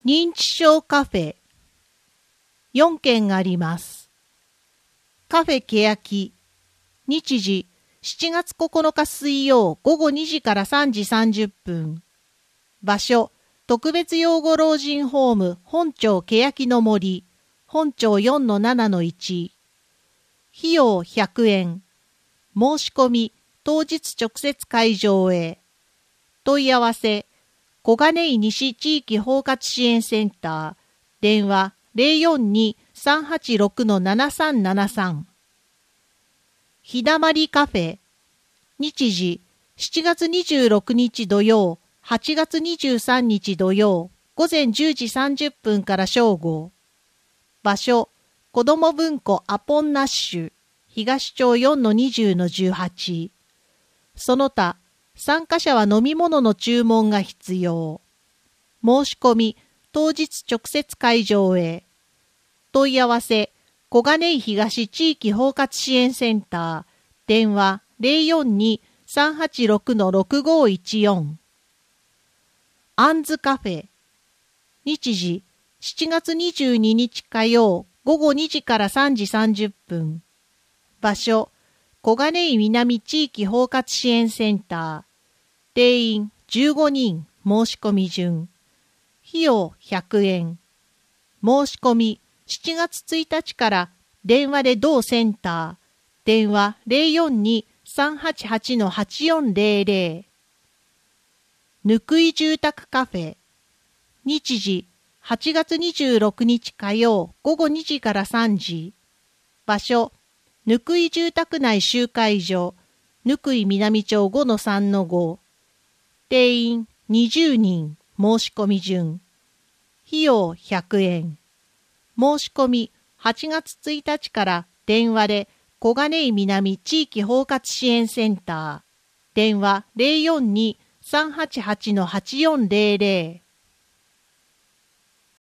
認知症カフェ4軒あります。カフェけやき、日時7月9日水曜午後2時から3時30分。場所、特別養護老人ホーム本町けやきの森、本町 4-7-1。費用100円。申し込み、当日直接会場へ。問い合わせ、小金井西地域包括支援センター、電話 042-386-7373。ひだまりカフェ、日時7月26日土曜、8月23日土曜、午前10時30分から正午。場所、子ども文庫アポンナッシュ、東町 4-20-18。その他、参加者は飲み物の注文が必要。申し込み、当日直接会場へ。問い合わせ、小金井東地域包括支援センター、電話 042-386-6514。あんずカフェ、日時7月22日火曜午後2時から3時30分。場所、小金井南地域包括支援センター。定員15人、申し込み順。費用100円。申し込み7月1日から電話で同センター。電話 042-388-8400。ぬくい住宅カフェ。日時8月26日火曜午後2時から3時。場所、ぬくい住宅内集会所、ぬくい南町 5-3-5。定員20人、申し込み順。費用100円。申し込み8月1日から電話で小金井南地域包括支援センター。電話 042-388-8400。